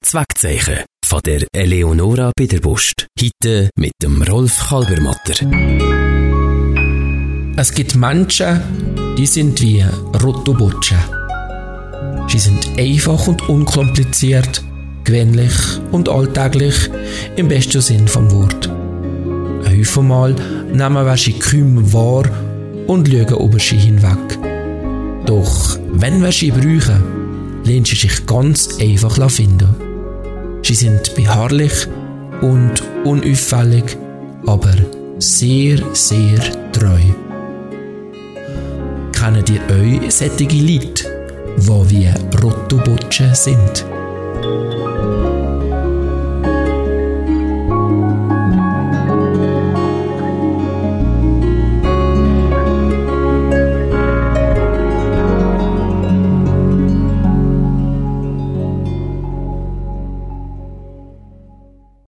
Zweckzeichen von der Eleonora Biederbust. Heute mit dem Rolf Kalbermatter. Es gibt Menschen, die sind wie Rotobotsche. Sie sind einfach und unkompliziert, gewöhnlich und alltäglich im besten Sinn vom Wort. Häufig mal nehmen wir sie kaum wahr und schauen über sie hinweg. Doch wenn wir sie brauchen, lernen sie sich ganz einfach finden. Sie sind beharrlich und unauffällig, aber sehr, sehr treu. Kennt ihr euch solche Leute, die wie Rotobotsche sind?